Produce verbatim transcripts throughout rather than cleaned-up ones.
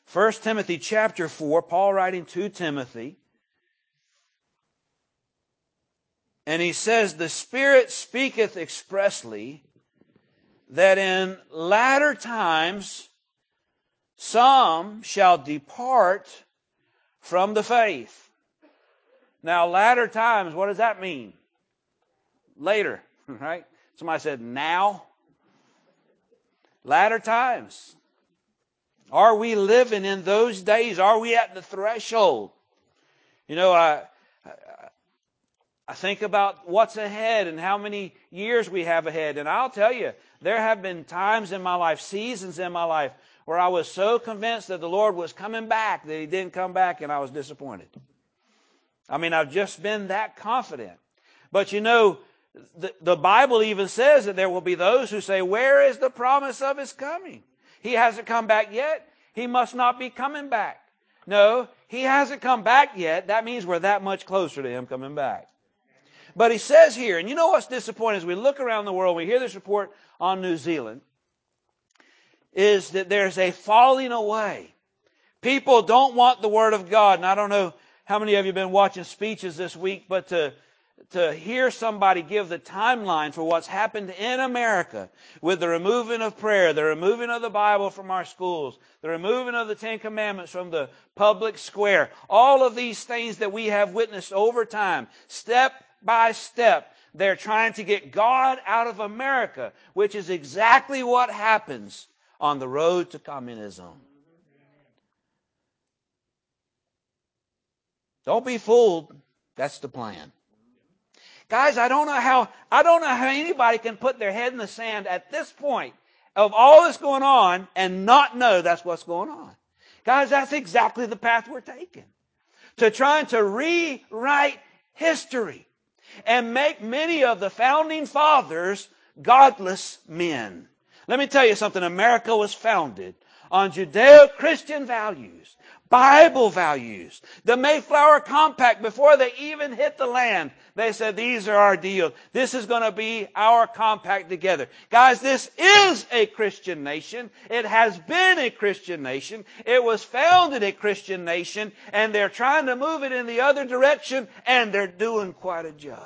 First Timothy chapter four, Paul writing to Timothy. And he says, the Spirit speaketh expressly that in latter times some shall depart from the faith. Now, latter times, what does that mean? Later, right? Somebody said, now. Latter times. Are we living in those days? Are we at the threshold? You know, I, I, I think about what's ahead and how many years we have ahead. And I'll tell you, there have been times in my life, seasons in my life, where I was so convinced that the Lord was coming back that He didn't come back, and I was disappointed. I mean, I've just been that confident. But you know, the, the Bible even says that there will be those who say, where is the promise of His coming? He hasn't come back yet. He must not be coming back. No, He hasn't come back yet. That means we're that much closer to Him coming back. But he says here, and you know what's disappointing as we look around the world, we hear this report on New Zealand, is that there's a falling away. People don't want the Word of God. And I don't know how many of you have been watching speeches this week, but to, to hear somebody give the timeline for what's happened in America with the removing of prayer, the removing of the Bible from our schools, the removing of the Ten Commandments from the public square, all of these things that we have witnessed over time, step by step, they're trying to get God out of America, which is exactly what happens on the road to communism. Don't be fooled. That's the plan. Guys, I don't know how, I don't know how anybody can put their head in the sand at this point of all that's going on and not know that's what's going on. Guys, that's exactly the path we're taking. To trying to rewrite history and make many of the founding fathers godless men. Let me tell you something. America was founded on Judeo-Christian values, Bible values. The Mayflower Compact, before they even hit the land, they said, these are our deals. This is going to be our compact together. Guys, this is a Christian nation. It has been a Christian nation. It was founded a Christian nation, and they're trying to move it in the other direction, and they're doing quite a job.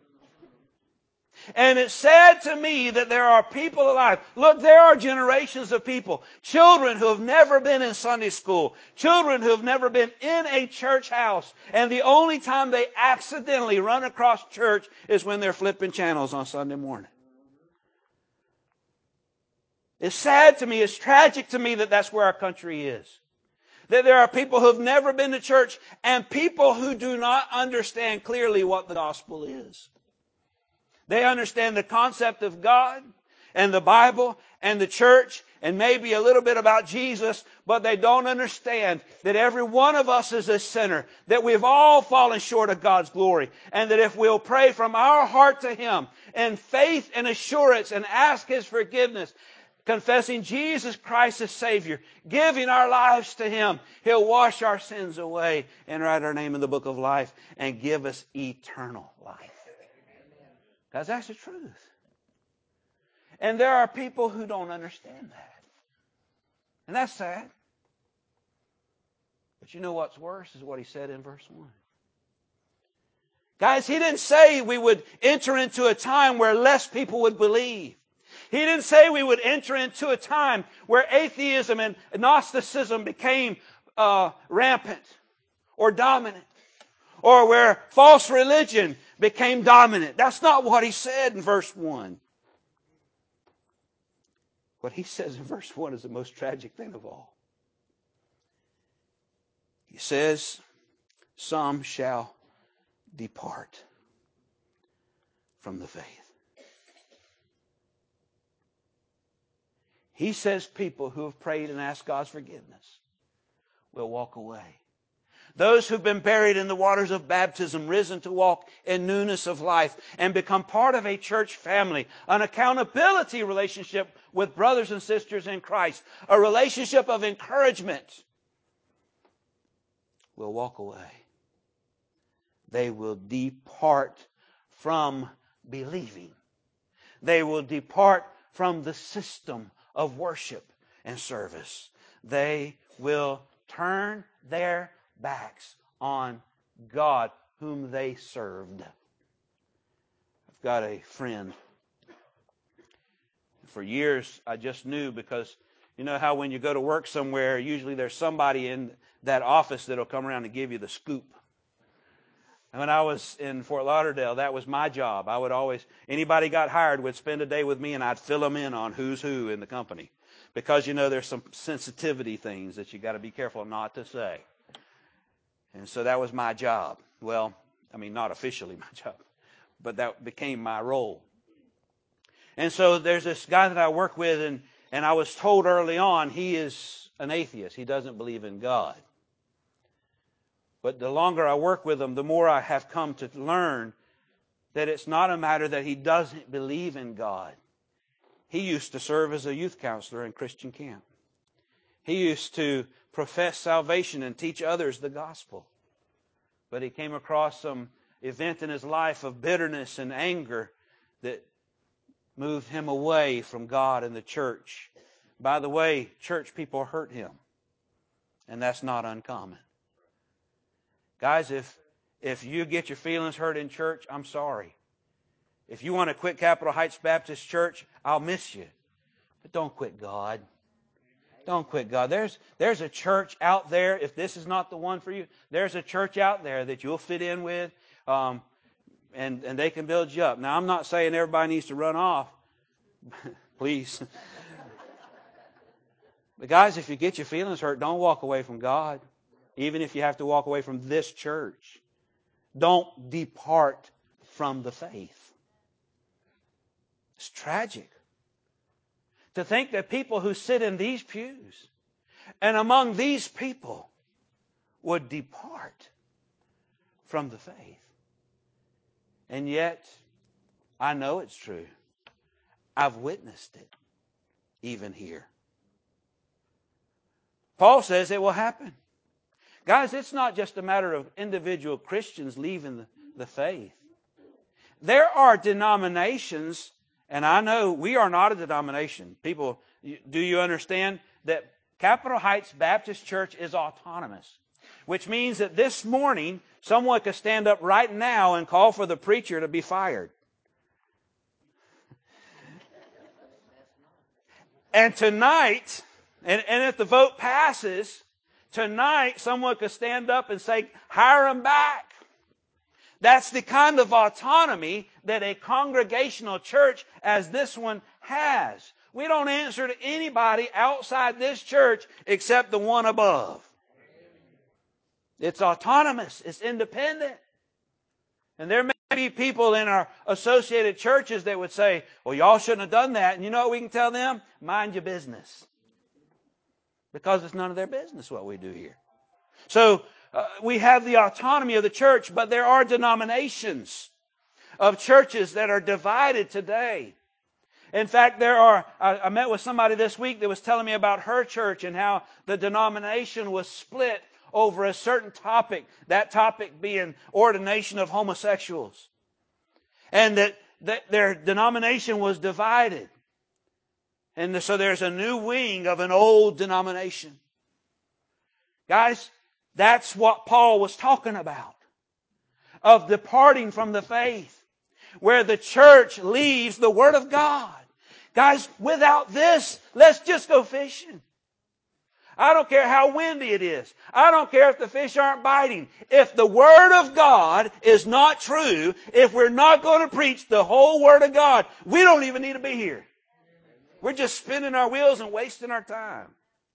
And it's sad to me that there are people alive. Look, there are generations of people, children who have never been in Sunday school, children who have never been in a church house, and the only time they accidentally run across church is when they're flipping channels on Sunday morning. It's sad to me, it's tragic to me that that's where our country is. That there are people who have never been to church and people who do not understand clearly what the gospel is. They understand the concept of God and the Bible and the church and maybe a little bit about Jesus, but they don't understand that every one of us is a sinner, that we've all fallen short of God's glory, and that if we'll pray from our heart to Him in faith and assurance and ask His forgiveness, confessing Jesus Christ as Savior, giving our lives to Him, He'll wash our sins away and write our name in the book of life and give us eternal life. Because that's the truth. And there are people who don't understand that. And that's sad. But you know what's worse is what he said in verse one. Guys, he didn't say we would enter into a time where less people would believe. He didn't say we would enter into a time where atheism and Gnosticism became uh, rampant or dominant, or where false religion became dominant. That's not what he said in verse one. What he says in verse one is the most tragic thing of all. He says, some shall depart from the faith. He says people who have prayed and asked God's forgiveness will walk away. Those who've been buried in the waters of baptism, risen to walk in newness of life and become part of a church family, an accountability relationship with brothers and sisters in Christ, a relationship of encouragement, will walk away. They will depart from believing. They will depart from the system of worship and service. They will turn their backs on God whom they served. I've got a friend. For years, I just knew because you know how when you go to work somewhere, usually there's somebody in that office that'll come around and give you the scoop. And when I was in Fort Lauderdale, that was my job. I would always, anybody got hired would spend a day with me and I'd fill them in on who's who in the company. Because, you know, there's some sensitivity things that you got to be careful not to say. And so that was my job. Well, I mean, not officially my job, but that became my role. And so there's this guy that I work with, and, and I was told early on he is an atheist. He doesn't believe in God. But the longer I work with him, the more I have come to learn that it's not a matter that he doesn't believe in God. He used to serve as a youth counselor in Christian camp. He used to profess salvation and teach others the gospel. But he came across some event in his life of bitterness and anger that moved him away from God and the church. By the way, church people hurt him. And that's not uncommon. Guys, if if you get your feelings hurt in church, I'm sorry. If you want to quit Capitol Heights Baptist Church, I'll miss you. But don't quit God. Don't quit God. There's, there's a church out there, if this is not the one for you, there's a church out there that you'll fit in with, um, and, and they can build you up. Now, I'm not saying everybody needs to run off. Please. But guys, if you get your feelings hurt, don't walk away from God. Even if you have to walk away from this church. Don't depart from the faith. It's tragic to think that people who sit in these pews and among these people would depart from the faith. And yet, I know it's true. I've witnessed it, even here. Paul says it will happen. Guys, it's not just a matter of individual Christians leaving the, the faith. There are denominations, and I know we are not a denomination. People, do you understand that Capitol Heights Baptist Church is autonomous? Which means that this morning, someone could stand up right now and call for the preacher to be fired. And tonight, and, and if the vote passes, tonight someone could stand up and say, hire him back. That's the kind of autonomy that a congregational church as this one has. We don't answer to anybody outside this church except the one above. It's autonomous. It's independent. And there may be people in our associated churches that would say, well, y'all shouldn't have done that. And you know what we can tell them? Mind your business. Because it's none of their business what we do here. So, Uh, we have the autonomy of the church, but there are denominations of churches that are divided today. In fact, there are, I, I met with somebody this week that was telling me about her church and how the denomination was split over a certain topic, that topic being ordination of homosexuals. And that, that their denomination was divided. And so there's a new wing of an old denomination. Guys, that's what Paul was talking about. Of departing from the faith. Where the church leaves the Word of God. Guys, without this, let's just go fishing. I don't care how windy it is. I don't care if the fish aren't biting. If the Word of God is not true, if we're not going to preach the whole Word of God, we don't even need to be here. We're just spinning our wheels and wasting our time.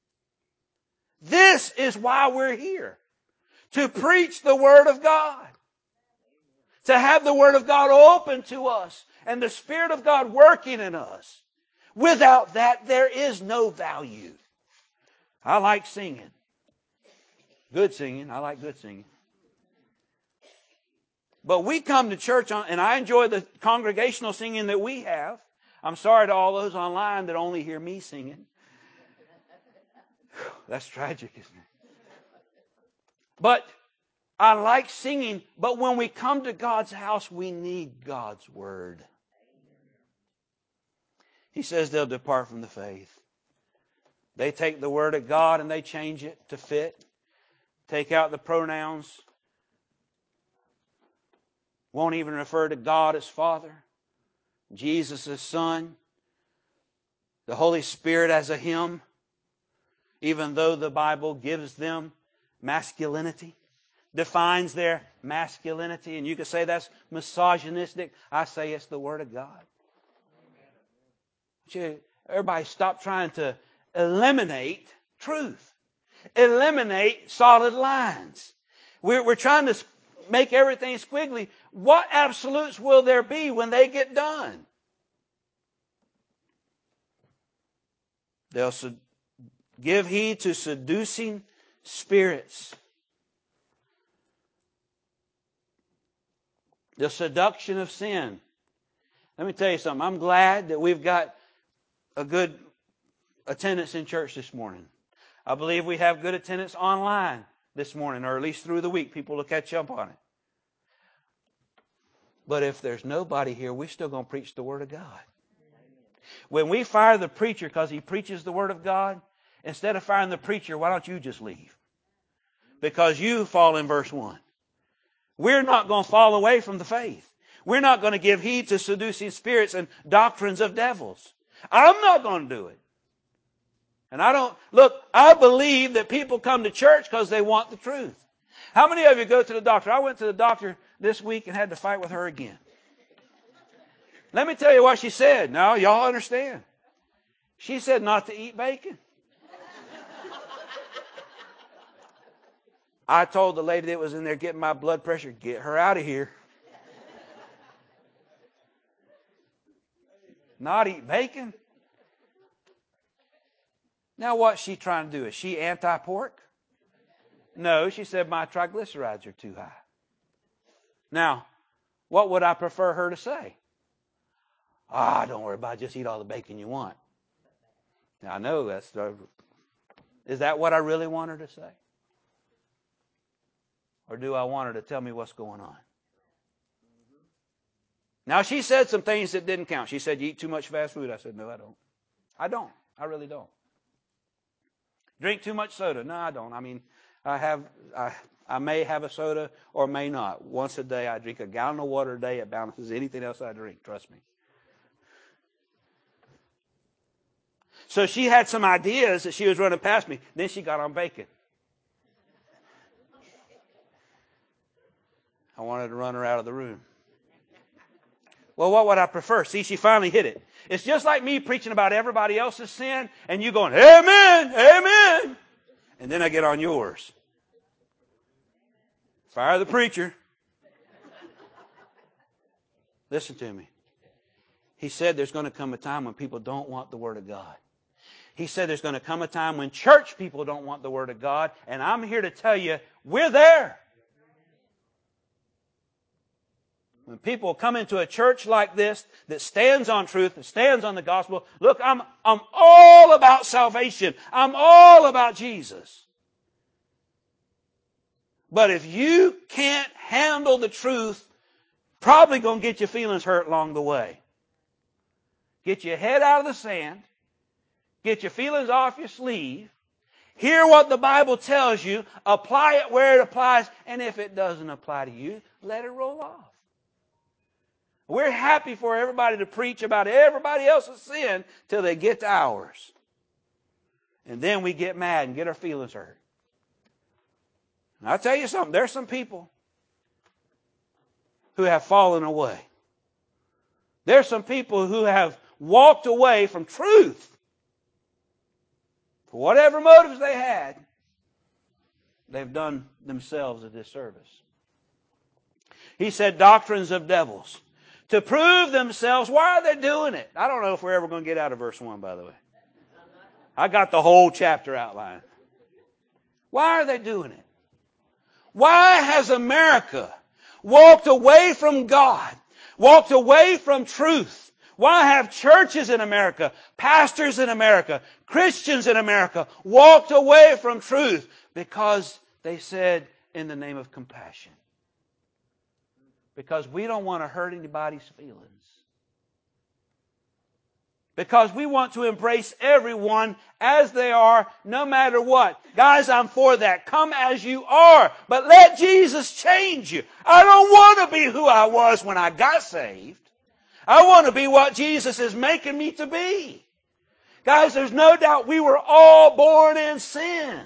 This is why we're here. To preach the Word of God. To have the Word of God open to us. And the Spirit of God working in us. Without that, there is no value. I like singing. Good singing. I like good singing. But we come to church, on, and I enjoy the congregational singing that we have. I'm sorry to all those online that only hear me singing. That's tragic, isn't it? But I like singing, but when we come to God's house, we need God's Word. He says they'll depart from the faith. They take the Word of God and they change it to fit take out the pronouns. Won't even refer to God as Father, Jesus as Son, the Holy Spirit as a Him, even though the Bible gives them masculinity, defines their masculinity. And you could say that's misogynistic. I say it's the Word of God. Everybody stop trying to eliminate truth. Eliminate solid lines. We're, we're trying to make everything squiggly. What absolutes will there be when they get done? They'll sed- give heed to seducing spirits. The seduction of sin. Let me tell you something. I'm glad that we've got a good attendance in church this morning. I believe we have good attendance online this morning, or at least through the week. People will catch up on it. But if there's nobody here, we're still going to preach the Word of God. When we fire the preacher because he preaches the Word of God, instead of firing the preacher, why don't you just leave? Because you fall in verse one. We're not going to fall away from the faith. We're not going to give heed to seducing spirits and doctrines of devils. I'm not going to do it. And I don't, look, I believe that people come to church because they want the truth. How many of you go to the doctor? I went to the doctor this week and had to fight with her again. Let me tell you what she said. Now, y'all understand. She said not to eat bacon. I told the lady that was in there getting my blood pressure, get her out of here. Not eat bacon? Now what's she trying to do? Is she anti-pork? No, she said my triglycerides are too high. Now, what would I prefer her to say? Ah, don't worry about it. Just eat all the bacon you want. Now, I know that's... The, is that what I really want her to say? Or do I want her to tell me what's going on? Now, she said some things that didn't count. She said, you eat too much fast food. I said, no, I don't. I don't. I really don't. Drink too much soda. No, I don't. I mean, I have... I, I may have a soda or may not. Once a day, I drink a gallon of water a day. It balances anything else I drink. Trust me. So she had some ideas that she was running past me. Then she got on bacon. I wanted to run her out of the room. Well, what would I prefer? See, she finally hit it. It's just like me preaching about everybody else's sin and you going, amen, amen. And then I get on yours. Fire the preacher. Listen to me. He said there's going to come a time when people don't want the Word of God. He said there's going to come a time when church people don't want the Word of God. And I'm here to tell you, we're there. When people come into a church like this that stands on truth, that stands on the gospel, look, I'm, I'm all about salvation. I'm all about Jesus. But if you can't handle the truth, probably going to get your feelings hurt along the way. Get your head out of the sand. Get your feelings off your sleeve. Hear what the Bible tells you. Apply it where it applies. And if it doesn't apply to you, let it roll off. We're happy for everybody to preach about everybody else's sin till they get to ours. And then we get mad and get our feelings hurt. And I'll tell you something. There's some people who have fallen away. There's some people who have walked away from truth. For whatever motives they had, they've done themselves a disservice. He said doctrines of devils. To prove themselves, why are they doing it? I don't know if we're ever going to get out of verse one, by the way. I got the whole chapter outlined. Why are they doing it? Why has America walked away from God, walked away from truth? Why have churches in America, pastors in America, Christians in America walked away from truth? Because they said, in the name of compassion. Because we don't want to hurt anybody's feelings. Because we want to embrace everyone as they are, no matter what. Guys, I'm for that. Come as you are. But let Jesus change you. I don't want to be who I was when I got saved. I want to be what Jesus is making me to be. Guys, there's no doubt we were all born in sin.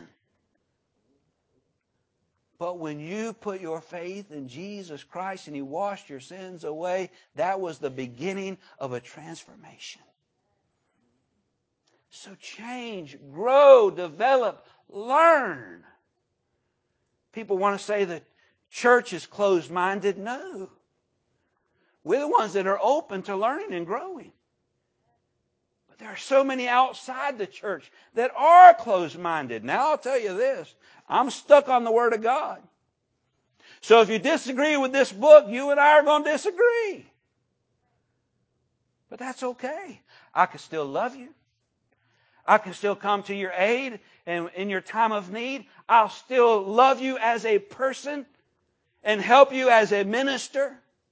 But when you put your faith in Jesus Christ and He washed your sins away, that was the beginning of a transformation. So change, grow, develop, learn. People want to say that church is closed-minded. No. We're the ones that are open to learning and growing. But there are so many outside the church that are closed-minded. Now I'll tell you this. I'm stuck on the Word of God. So if you disagree with this book, you and I are going to disagree. But that's okay. I can still love you. I can still come to your aid, and in your time of need, I'll still love you as a person and help you as a minister.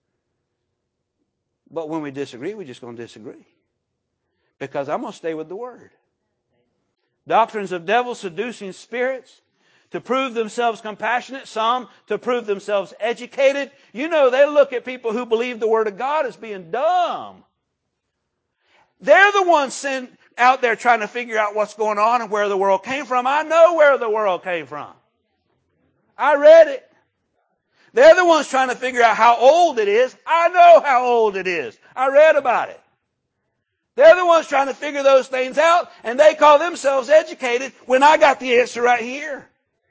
But when we disagree, we're just going to disagree. Because I'm going to stay with the Word. Doctrines of devils, seducing spirits, to prove themselves compassionate, some to prove themselves educated. You know, they look at people who believe the Word of God as being dumb. They're the ones sent out there trying to figure out what's going on and where the world came from. I know where the world came from. I read it. They're the ones trying to figure out how old it is. I know how old it is. I read about it. They're the ones trying to figure those things out, and they call themselves educated when I got the answer right here.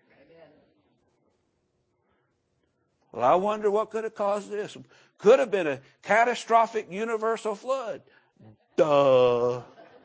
Well, I wonder what could have caused this. Could have been a catastrophic universal flood. Duh.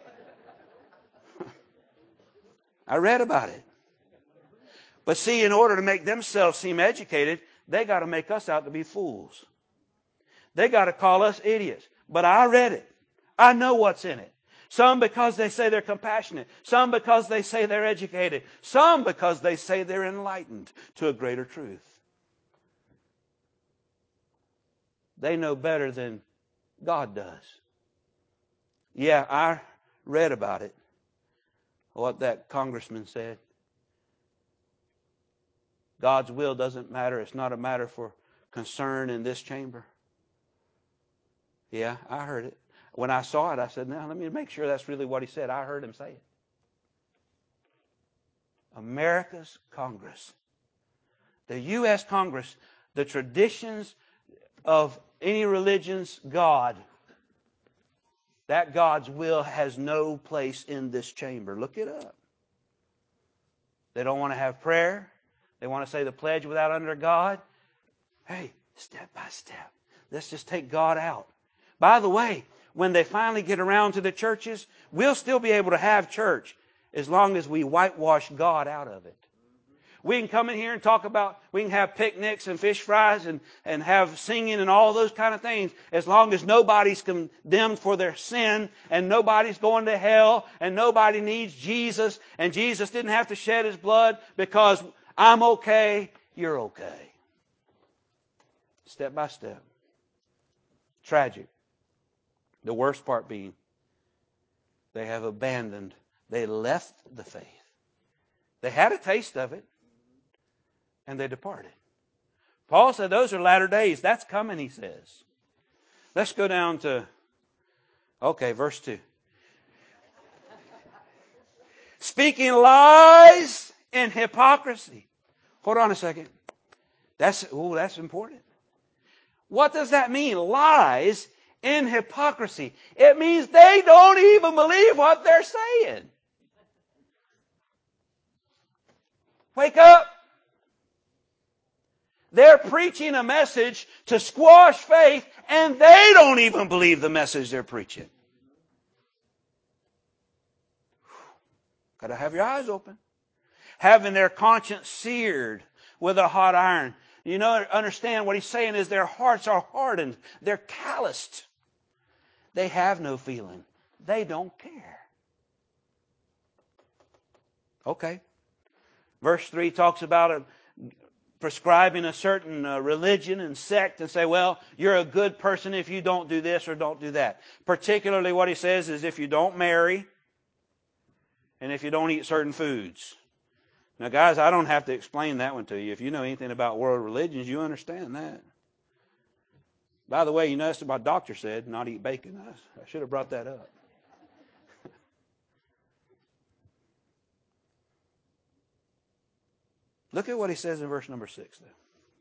I read about it. But see, in order to make themselves seem educated, they got to make us out to be fools. They got to call us idiots. But I read it. I know what's in it. Some because they say they're compassionate. Some because they say they're educated. Some because they say they're enlightened to a greater truth. They know better than God does. Yeah, I read about it. What that congressman said. God's will doesn't matter. It's not a matter for concern in this chamber. Yeah, I heard it. When I saw it, I said, now let me make sure that's really what he said. I heard him say it. America's Congress. The U S Congress, the traditions of any religion's God, that God's will has no place in this chamber. Look it up. They don't want to have prayer. They want to say the pledge without under God. Hey, step by step. Let's just take God out. By the way, when they finally get around to the churches, we'll still be able to have church as long as we whitewash God out of it. We can come in here and talk about, we can have picnics and fish fries and, and have singing and all those kind of things as long as nobody's condemned for their sin and nobody's going to hell and nobody needs Jesus and Jesus didn't have to shed His blood because I'm okay, you're okay. Step by step. Tragic. The worst part being, they have abandoned, they left the faith. They had a taste of it, and they departed. Paul said those are latter days. That's coming, he says. Let's go down to, okay, verse two. Speaking lies and hypocrisy. Hold on a second. That's, oh, that's important. What does that mean? Lies and hypocrisy. It means they don't even believe what they're saying. Wake up. They're preaching a message to squash faith, and they don't even believe the message they're preaching. Got to have your eyes open. Having their conscience seared with a hot iron. You know, understand what he's saying is their hearts are hardened. They're calloused. They have no feeling. They don't care. Okay. Verse three talks about a prescribing a certain uh, religion and sect and say, well, you're a good person if you don't do this or don't do that. Particularly what he says is if you don't marry and if you don't eat certain foods. Now, guys, I don't have to explain that one to you. If you know anything about world religions, you understand that. By the way, you know that's what my doctor said, not eat bacon. I, I should have brought that up. Look at what he says in verse number six, though.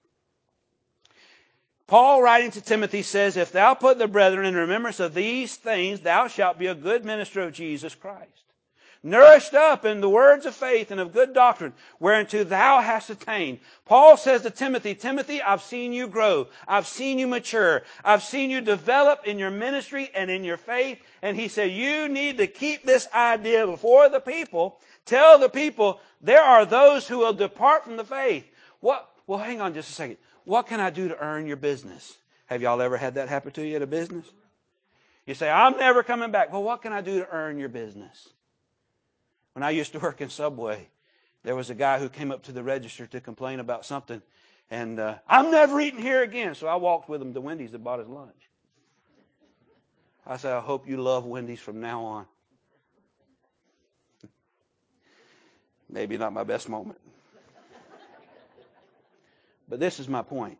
Paul, writing to Timothy, says, if thou put the brethren in remembrance of these things, thou shalt be a good minister of Jesus Christ, nourished up in the words of faith and of good doctrine, whereunto thou hast attained. Paul says to Timothy, Timothy, I've seen you grow. I've seen you mature. I've seen you develop in your ministry and in your faith. And he said, you need to keep this idea before the people. Tell the people, there are those who will depart from the faith. What? Well, hang on just a second. What can I do to earn your business? Have y'all ever had that happen to you at a business? You say, I'm never coming back. Well, what can I do to earn your business? When I used to work in Subway, there was a guy who came up to the register to complain about something. And uh, I'm never eating here again. So I walked with him to Wendy's and bought his lunch. I said, I hope you love Wendy's from now on. Maybe not my best moment. But this is my point.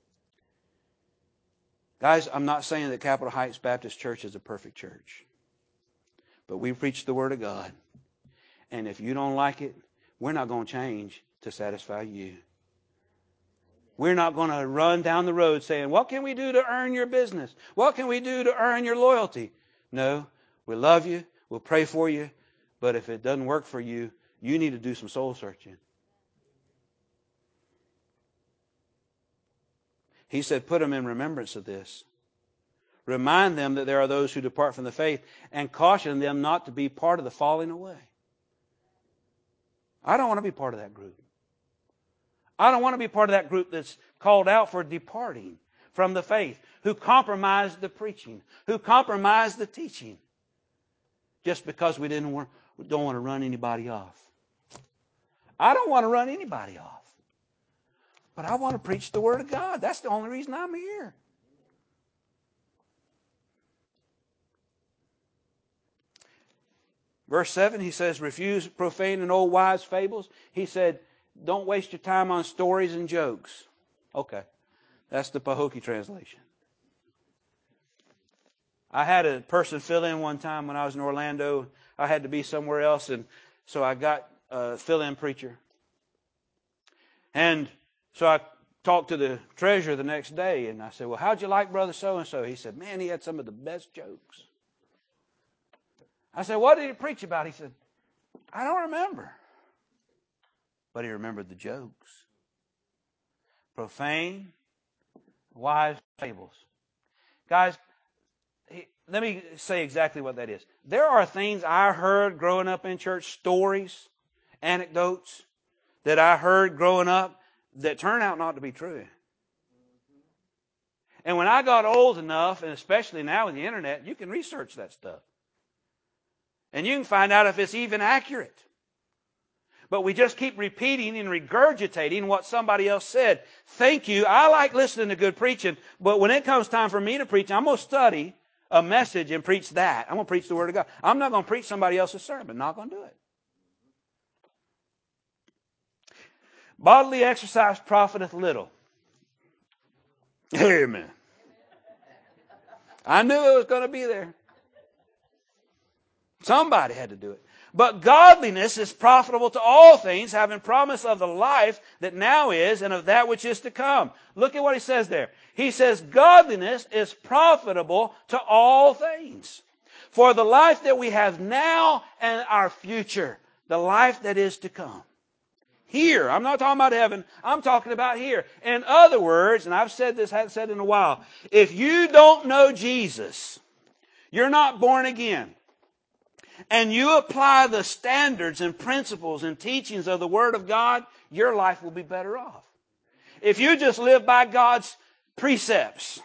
Guys, I'm not saying that Capitol Heights Baptist Church is a perfect church. But we preach the Word of God. And if you don't like it, we're not going to change to satisfy you. We're not going to run down the road saying, what can we do to earn your business? What can we do to earn your loyalty? No, we love you. We'll pray for you. But if it doesn't work for you, you need to do some soul searching. He said, put them in remembrance of this. Remind them that there are those who depart from the faith and caution them not to be part of the falling away. I don't want to be part of that group. I don't want to be part of that group that's called out for departing from the faith, who compromised the preaching, who compromised the teaching, just because we didn't want, we don't want to run anybody off. I don't want to run anybody off. But I want to preach the Word of God. That's the only reason I'm here. Verse seven, he says, refuse profane and old wives' fables. He said, don't waste your time on stories and jokes. Okay, that's the Pahokee translation. I had a person fill in one time when I was in Orlando. I had to be somewhere else, and so I got a fill-in preacher. And so I talked to the treasurer the next day, and I said, well, how'd you like Brother So-and-so? He said, man, he had some of the best jokes. I said, what did he preach about? He said, I don't remember. But he remembered the jokes. Profane, wise fables. Guys, he, let me say exactly what that is. There are things I heard growing up in church, stories, anecdotes that I heard growing up that turn out not to be true. And when I got old enough, and especially now with the internet, you can research that stuff. And you can find out if it's even accurate. But we just keep repeating and regurgitating what somebody else said. Thank you. I like listening to good preaching, but when it comes time for me to preach, I'm going to study a message and preach that. I'm going to preach the Word of God. I'm not going to preach somebody else's sermon. Not going to do it. Bodily exercise profiteth little. Amen. I knew it was going to be there. Somebody had to do it. But godliness is profitable to all things, having promise of the life that now is and of that which is to come. Look at what he says there. He says, godliness is profitable to all things. For the life that we have now and our future, the life that is to come. Here, I'm not talking about heaven, I'm talking about here. In other words, and I've said this, haven't said it in a while, if you don't know Jesus, you're not born again, and you apply the standards and principles and teachings of the Word of God, your life will be better off. If you just live by God's precepts.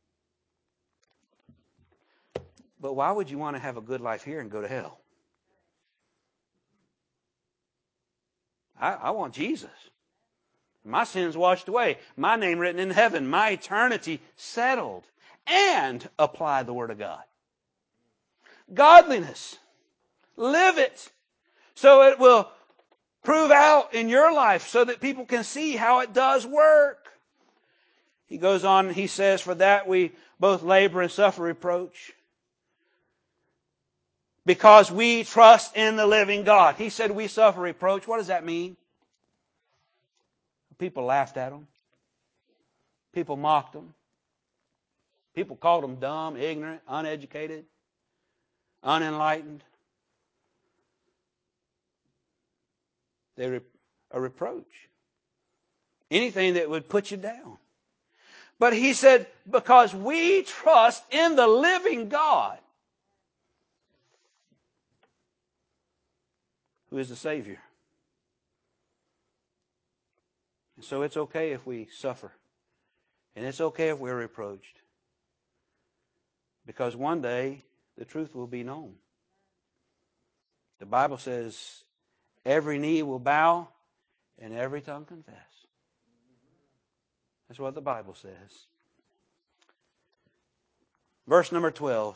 But why would you want to have a good life here and go to hell? I, I want Jesus. My sins washed away. My name written in heaven. My eternity settled. And apply the Word of God. Godliness. Live it. So it will prove out in your life so that people can see how it does work. He goes on and he says, for that we both labor and suffer reproach, because we trust in the living God. He said we suffer reproach. What does that mean? People laughed at him. People mocked him. People called him dumb, ignorant, uneducated, unenlightened. They're a reproach. Anything that would put you down. But he said, because we trust in the living God, who is the Savior. And so it's okay if we suffer. And it's okay if we're reproached. Because one day, the truth will be known. The Bible says, every knee will bow and every tongue confess. That's what the Bible says. Verse number twelve.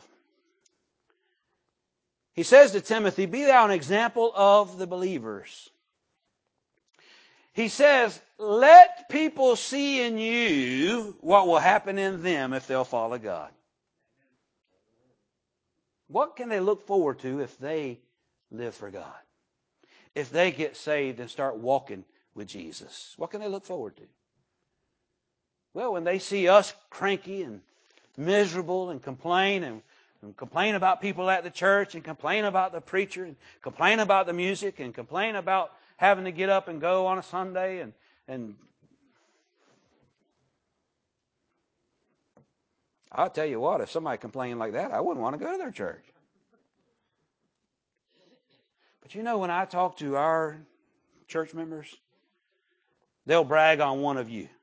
He says to Timothy, be thou an example of the believers. He says, let people see in you what will happen in them if they'll follow God. What can they look forward to if they live for God? If they get saved and start walking with Jesus, what can they look forward to? Well, when they see us cranky and miserable and complain and, and complain about people at the church and complain about the preacher and complain about the music and complain about having to get up and go on a Sunday and, and I'll tell you what, if somebody complained like that, I wouldn't want to go to their church. But you know, when I talk to our church members, they'll brag on one of you.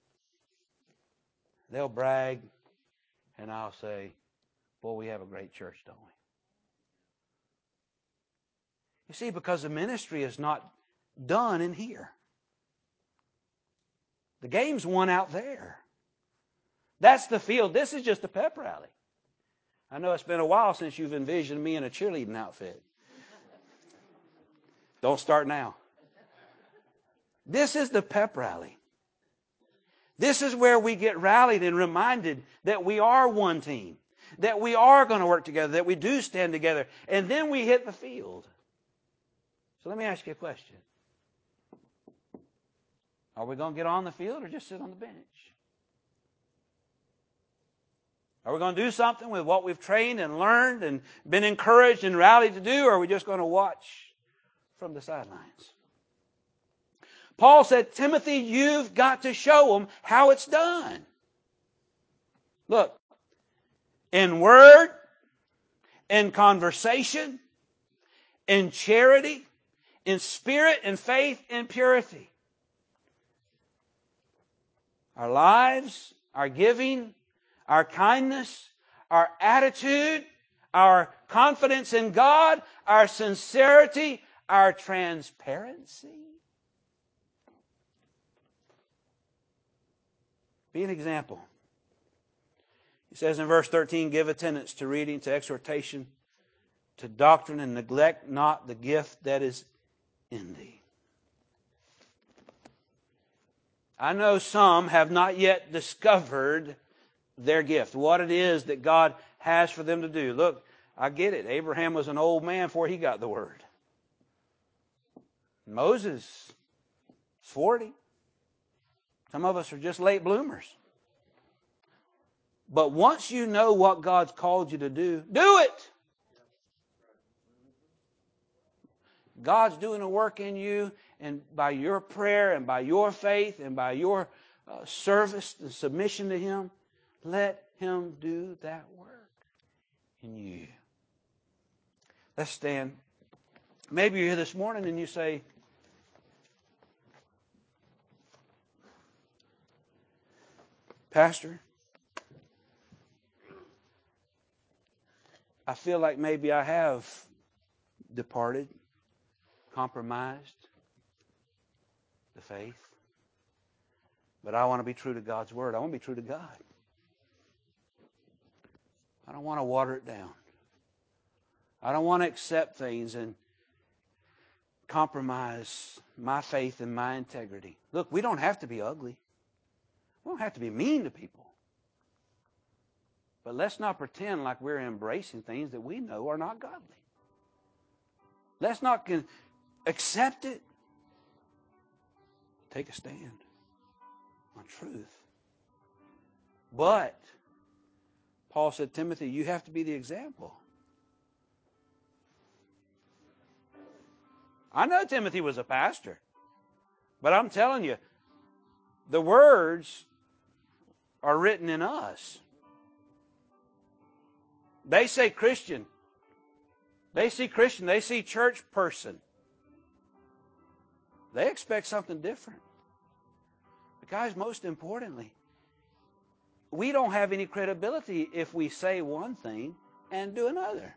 They'll brag, and I'll say, boy, we have a great church, don't we? You see, because the ministry is not done in here. The game's won out there. That's the field. This is just a pep rally. I know it's been a while since you've envisioned me in a cheerleading outfit. Don't start now. This is the pep rally. This is where we get rallied and reminded that we are one team, that we are going to work together, that we do stand together, and then we hit the field. So let me ask you a question. Are we going to get on the field or just sit on the bench? Are we going to do something with what we've trained and learned and been encouraged and rallied to do, or are we just going to watch from the sidelines? Paul said, Timothy, you've got to show them how it's done. Look, in word, in conversation, in charity, in spirit, in faith, in purity. Our lives, our giving, our kindness, our attitude, our confidence in God, our sincerity, our transparency. Be an example. He says in verse thirteen, give attendance to reading, to exhortation, to doctrine, and neglect not the gift that is in thee. I know some have not yet discovered their gift, what it is that God has for them to do. Look, I get it. Abraham was an old man before he got the word. Moses is forty. Some of us are just late bloomers. But once you know what God's called you to do, do it. God's doing a work in you, and by your prayer and by your faith and by your uh, service and submission to Him, let Him do that work in you. Let's stand. Maybe you're here this morning and you say, Pastor, I feel like maybe I have departed, compromised the faith. But I want to be true to God's Word. I want to be true to God. I don't want to water it down. I don't want to accept things and compromise my faith and my integrity. Look, we don't have to be ugly. We don't have to be mean to people. But let's not pretend like we're embracing things that we know are not godly. Let's not con- accept it. Take a stand on truth. But Paul said, Timothy, you have to be the example. I know Timothy was a pastor, but I'm telling you, the words are written in us. They say Christian. They see Christian. They see church person. They expect something different. But guys, most importantly, we don't have any credibility if we say one thing and do another.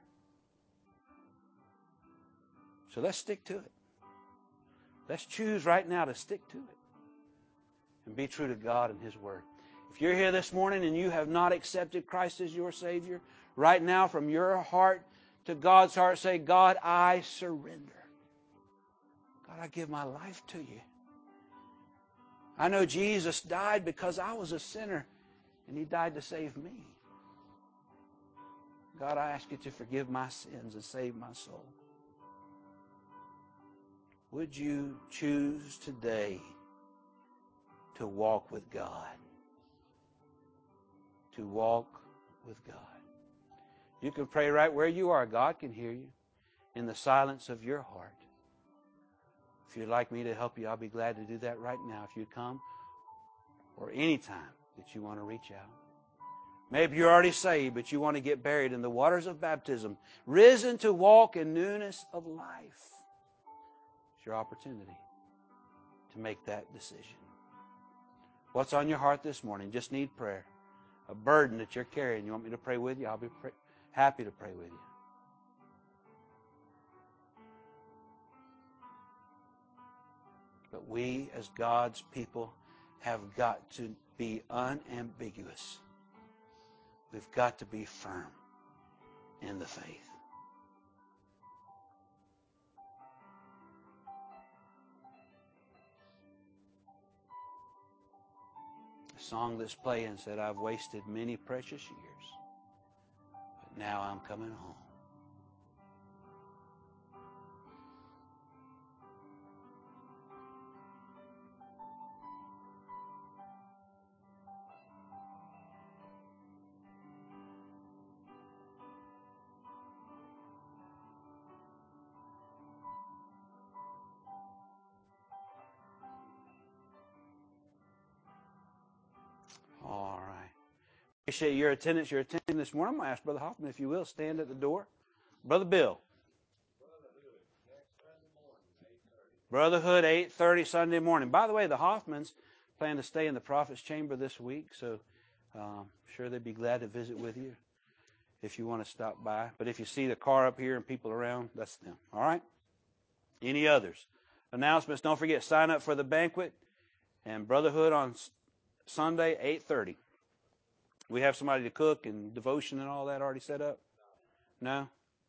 So let's stick to it. Let's choose right now to stick to it and be true to God and His Word. If you're here this morning and you have not accepted Christ as your Savior, right now from your heart to God's heart, say, God, I surrender. God, I give my life to you. I know Jesus died because I was a sinner and He died to save me. God, I ask you to forgive my sins and save my soul. Would you choose today to walk with God? To walk with God. You can pray right where you are. God can hear you in the silence of your heart. If you'd like me to help you, I'll be glad to do that right now. If you'd come, or any time that you want to reach out. Maybe you're already saved, but you want to get buried in the waters of baptism, risen to walk in newness of life. It's your opportunity to make that decision. What's on your heart this morning? Just need prayer. A burden that you're carrying. You want me to pray with you? I'll be pray- happy to pray with you. But we, as God's people, have got to be unambiguous. We've got to be firm in the faith. The song that's playing said, I've wasted many precious years, but now I'm coming home. All right. Appreciate your attendance, your attending this morning. I'm going to ask Brother Hoffman, if you will, stand at the door. Brother Bill. Brotherhood, eight thirty Sunday morning. By the way, the Hoffmans plan to stay in the Prophet's Chamber this week, so I'm um, sure they'd be glad to visit with you if you want to stop by. But if you see the car up here and people around, that's them. All right? Any others? Announcements, don't forget, sign up for the banquet and Brotherhood on Sunday, eight thirty. We have somebody to cook and devotion and all that already set up? No?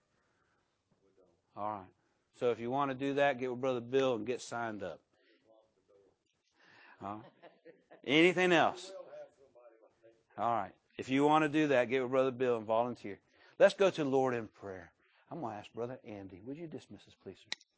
All right. So if you want to do that, get with Brother Bill and get signed up. All right. Anything else? All right. If you want to do that, get with Brother Bill and volunteer. Let's go to the Lord in prayer. I'm going to ask Brother Andy. Would you dismiss us, please, sir?